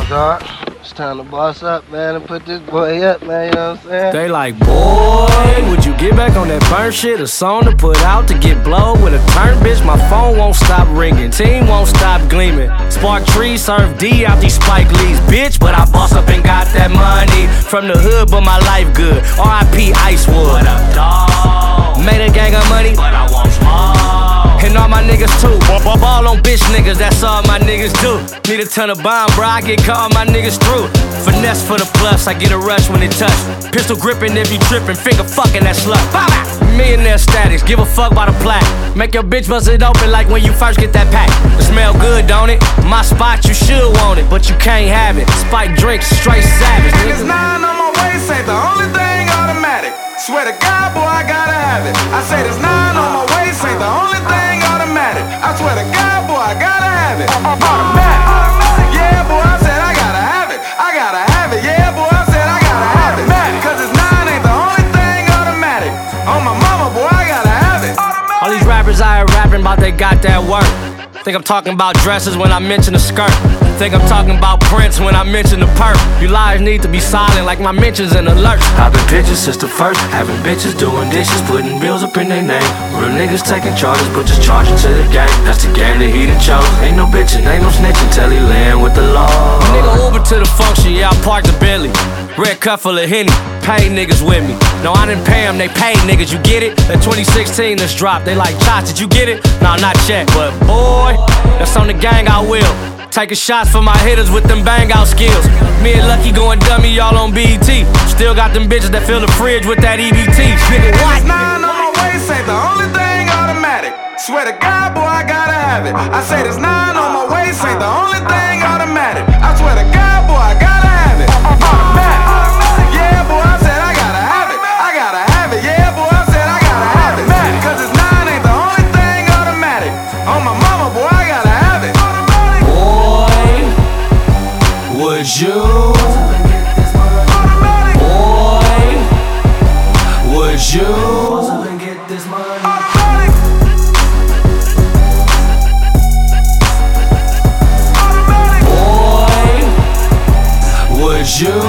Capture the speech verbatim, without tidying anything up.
on, dog. It's time to boss up, man, and put this boy up, man, you know what I'm saying? They like, boy, would you get back on that burn shit? A song to put out to get blow with a turn, bitch. My phone won't stop ringing, team won't stop gleaming. Spark trees, serve D out these Spike Lees, bitch. But I boss up and got that money from the hood, but my life good. R I P Icewood. What up, dawg? Made a gang of money, but I want small. And all my niggas too. Ball on bitch niggas, that's all my niggas do. Need a ton of bomb, bro, I get caught, my niggas through. Finesse for the plus, I get a rush when it touch. Pistol gripping if you tripping, finger fucking that slut. Millionaire status, give a fuck about a plaque. Make your bitch bust it open like when you first get that pack. It smell good, don't it? My spot, you should want it, but you can't have it. Spike drinks, straight savage. Niggas nine on my waist ain't the only thing automatic. Swear to God, boy, I gotta have it. I say this nine on my waist ain't the only thing automatic. I swear to God, boy, I gotta have it. Automatic. Yeah, boy, I said I gotta have it. I gotta have it. Yeah, boy, I said I gotta have it. Cause this nine ain't the only thing automatic. On my mama, boy, I gotta have it. All these rappers I heard rapping about they got that work. Think I'm talking about dresses when I mention a skirt. Think I'm talking about Prince when I mention the perk. You liars need to be silent like my mentions and alerts. I've been pictures since the first. Having bitches doing dishes, putting bills up in their name. Real niggas taking charges, but just charging to the game. That's the game that he done chose. Ain't no bitching, ain't no snitching till he land with the law. Nigga Uber to the function, yeah, I parked the Bentley. Red cup full of Henny, paid niggas with me. No, I didn't pay them, they paid niggas, you get it? That twenty sixteen this dropped, they like, Josh, did you get it? Nah, not yet, but boy, that's on the gang, I will. Taking shots for my hitters with them bang out skills. Me and Lucky going dummy, y'all on B E T. Still got them bitches that fill the fridge with that E B T. Nigga, what? Nine on my waist ain't the only thing automatic. Swear to God, boy, I gotta have it. I say this nine on my waist ain't the only thing automatic. I swear to God, boy, I gotta have it. Automatic. Yeah, boy, I said I gotta have it. I gotta have it. Yeah, boy, I said I gotta have it. Cause this nine ain't the only thing automatic. On my mama, boy, I gotta have it. Boy, would you? Boy, would you? Boy, would you?